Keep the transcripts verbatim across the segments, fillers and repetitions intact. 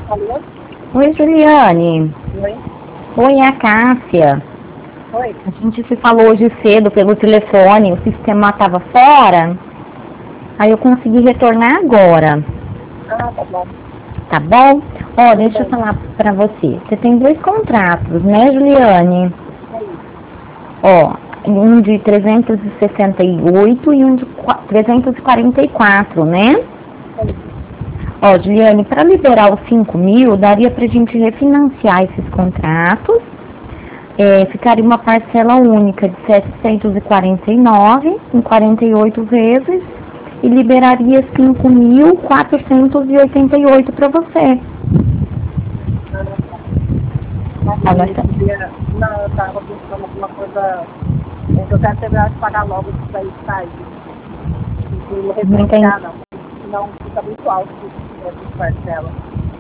Alô? Oi, Juliane. Oi? Oi, é a Cássia. Oi? A gente se falou hoje cedo pelo telefone, o sistema estava fora, aí eu consegui retornar agora. Ah, tá bom. Tá bom? Ó, Tudo deixa eu bem. falar pra você. Você tem dois contratos, né, Juliane? É isso. Ó, um de trezentos e sessenta e oito e um de qua- trezentos e quarenta e quatro, né? É isso. Ó, Juliane, para liberar os cinco mil, daria pra gente refinanciar esses contratos. É, ficaria uma parcela única de setecentos e quarenta e nove em quarenta e oito vezes e liberaria cinco mil quatrocentos e oitenta e oito para você. Ah, tá. Mas Ah, nós eu estamos- queria... Não, eu tava buscando alguma coisa... É que eu quero terminar de pagar logo isso daí que tá aí. Não não refinanciar, entendi. não. Senão fica muito alto essas parcelas.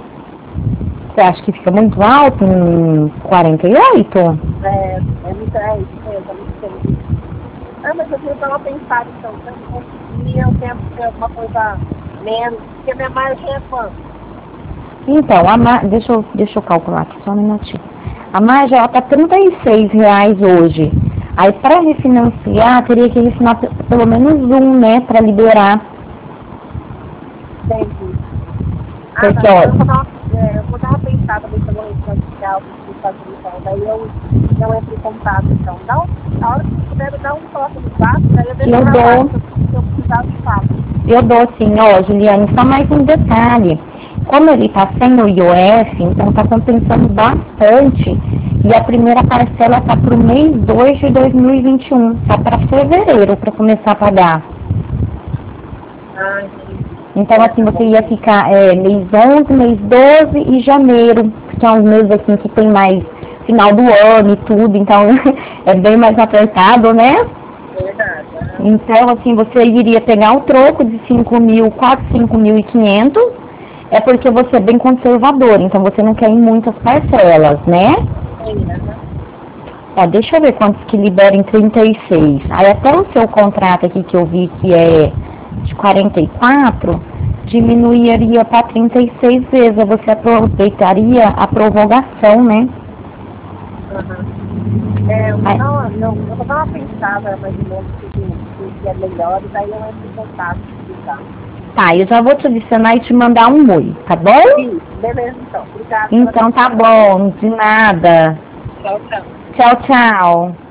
Você acha que fica muito alto em quarenta e oito? É, é muito... É isso mesmo, é muito tempo. Ah, mas eu queria dar uma pensada, então. Se eu não conseguir, eu tento ter alguma coisa menos. Porque minha margem é quanto? Então, a mar... deixa, eu, deixa eu calcular aqui só um minutinho. A margem ela tá trinta e seis reais hoje. Aí para refinanciar, teria que refinanciar pe- pelo menos um, né, para liberar. Entendi. Ah, Porque, não, então eu vou ó, dar uma, é, eu vou dar uma pensada, ver se eu vou refinanciar algo que fazer então. Daí eu, eu entro em contato, então. Dá um, a hora que você puder me dar um toque no quarto, daí eu que deixo eu gravado dou. se eu, se eu precisar de fato. Eu dou sim, ó, Juliane, só mais um detalhe. Como ele está sem o I O F, então está compensando bastante. E a primeira parcela está para o mês dois de dois mil e vinte e um. Está para fevereiro para começar a pagar. Ah, entendi. Então, É, assim, tá você bom. ia ficar é, mês onze, mês doze e janeiro, que são os meses assim que tem mais final do ano e tudo, então é bem mais apertado, né? Verdade. Ah, Então, assim, você iria pegar um troco de cinco mil, quase cinco mil e quinhentos, é porque você é bem conservador, então você não quer em muitas parcelas, né? sim, aham. Ó, deixa eu ver quantos que libera em trinta e seis. Aí até o seu contrato aqui que eu vi que é de quarenta e quatro, diminuiria para trinta e seis vezes, você aproveitaria a prorrogação, né? Aham. É, eu vou Aí, dar uma, eu, eu vou dar uma pensada mais ou menos o que, que, que é melhor, e daí eu entro em contato, tá? tá, eu já vou te adicionar e te mandar um oi, tá bom? Sim, beleza então. Obrigada pela Então tá atenção, viu? bom, de nada. Tchau, tchau. Tchau, tchau.